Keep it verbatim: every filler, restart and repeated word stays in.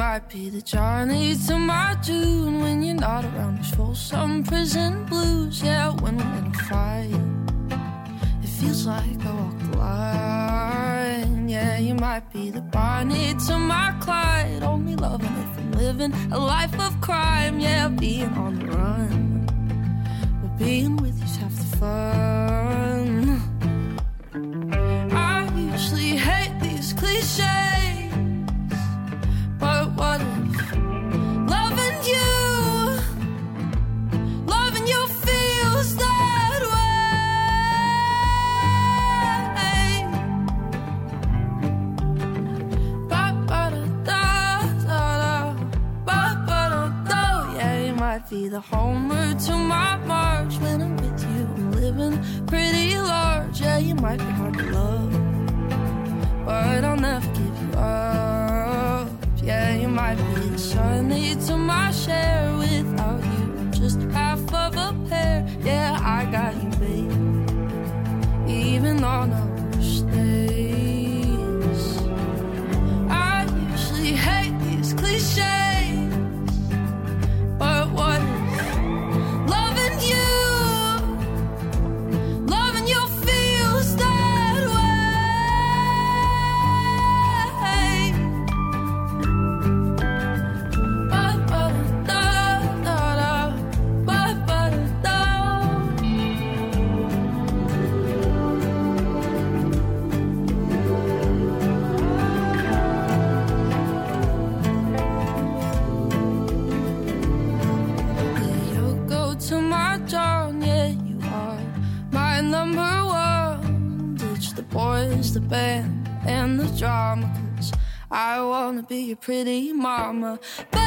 might be the Johnny to my June. When you're not around, there's full some prison blues. Yeah, when we're in a fight, it feels like I walk the line. Yeah, you might be the Barney to my Clyde. Only loving if I'm living a life of crime. Yeah, being on the run, but being with you's half the fun. I usually hate these cliches, but what if loving you, loving you feels that way? Ba-ba-da-da-da-da, ba-ba-da-da. Yeah, you might be the Homer to my Marge. When I'm with you, I'm living pretty large. Yeah, you might be hard to love, but I'll never give you up. Yeah, you might be the Sunny to my share. Without you, I'm just half of a pear. Yeah, I got you, babe, even on our worst days. I usually hate these cliches, but what if loving you, loving you feels that way? Ba-ba-da-da-da-da, ba-ba-da-da. Yeah, you go to my John, yeah, you are my number one. Ditch the boys, the band, and the drama, 'cause I wanna be your pretty mama. But